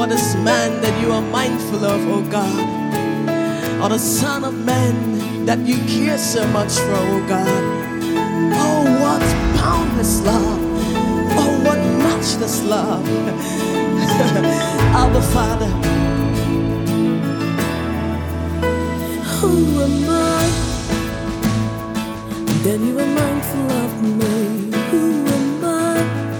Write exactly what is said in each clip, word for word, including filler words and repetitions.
what is man that you are mindful of, oh God? Or the Son of Man that you care so much for, oh God? Oh, what boundless love! Oh, what matchless love! Abba Father, who am I that you are mindful of me? Who am I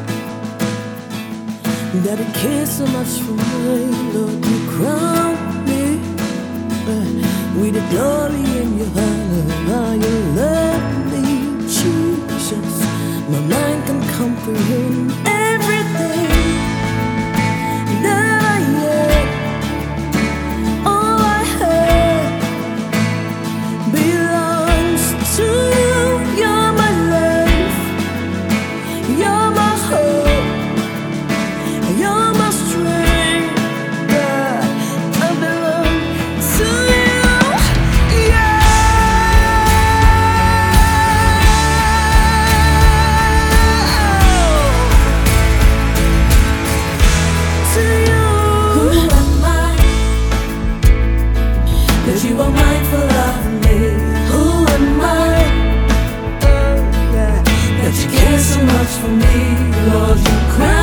that you care so much for me? Lord, you crown me uh, with the glory in your honor. You love me, Jesus. My mind can comprehend everything that I am. All I have belongs to you. You're my life. You're my hope. You're my strength. God, I belong to you. Yeah. To you. Who am I that you are mindful of me? Who am I uh, yeah, that you care so much for me? Lord, you cry.